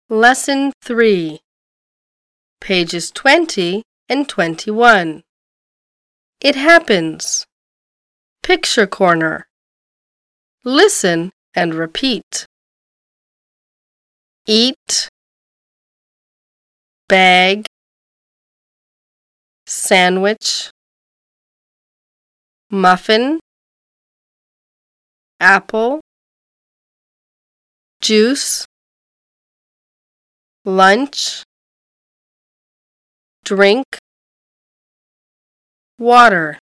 Lesson 3, pages 20 and 21. It happens. Picture corner. Listen and repeat. Eat, bag, sandwich, muffin, apple, juice, lunch, drink, water.